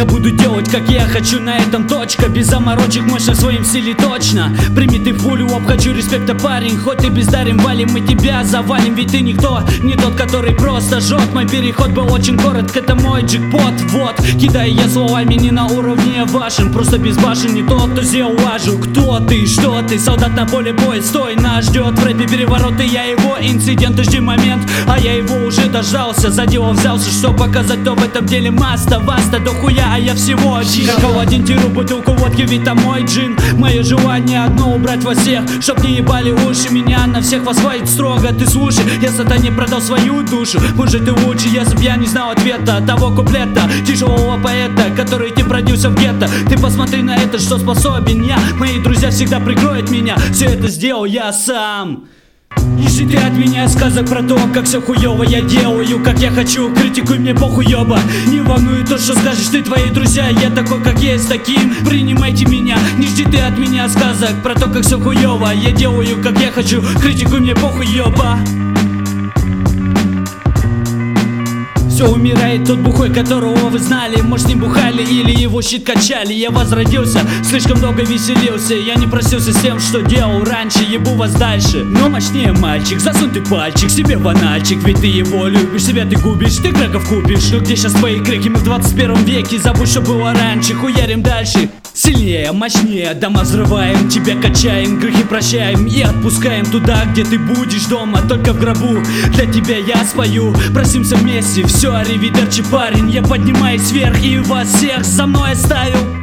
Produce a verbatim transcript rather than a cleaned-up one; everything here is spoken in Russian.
Я буду делать, как я хочу, на этом точка. Без заморочек, мощно в своем стиле точно. Прими ты пулю, обхочу респекта, парень. Хоть ты бездарен, валим, мы тебя завалим. Ведь ты никто, не тот, который просто жжет. Мой переход был очень коротк, это мой джекпот. Вот, кидаю я словами не на уровне вашим. Просто без башен не тот, кто сделал важу. Кто ты, что ты, солдат на поле боя, стой, нас ждет в рэпе переворот. И я его инцидент, жди момент, а я его уже дождался. За дело взялся, что показать, то в этом деле маста. Вас-то до хуя, а я всего один. Как Аладдин, тиру бутылку водки, ведь там мой джин. Мое желание одно убрать во всех, чтоб не ебали уши. Меня на всех вас хватит строго. Ты слушай, я сатане продал свою душу. Может ты лучше, если б я не знал ответа того куплета тяжелого поэта, который ты продюсер в гетто. Ты посмотри на это, что способен я. Мои друзья всегда прикроют меня. Все это сделал я сам. Не жди ты от меня сказок про то, как все хуёво я делаю, как я хочу. Критикуй мне похуй, ёба. Не волнует то, что скажешь ты, твои друзья. Я такой, как есть, таким принимайте меня. Не жди ты от меня сказок про то, как все хуёво я делаю, как я хочу. Критикуй мне похуй, ёба. Все умирает тот бухой, которого вы знали. Может, не бухали или его щит качали. Я возродился, слишком долго веселился. Я не просился с тем, что делал раньше. Ебу вас дальше, но мощнее мальчик. Засунь ты пальчик себе в анальчик. Ведь ты его любишь, себя ты губишь, ты краков купишь. Ну где сейчас твои крики, мы в двадцать первом веке. Забудь, что было раньше, хуярим дальше. Сильнее, мощнее, дома взрываем, тебя качаем, грехи прощаем и отпускаем туда, где ты будешь дома, только в гробу. Для тебя я спою, просимся вместе, все, аривидерчи, парень. Я поднимаюсь вверх и вас всех за мной оставил.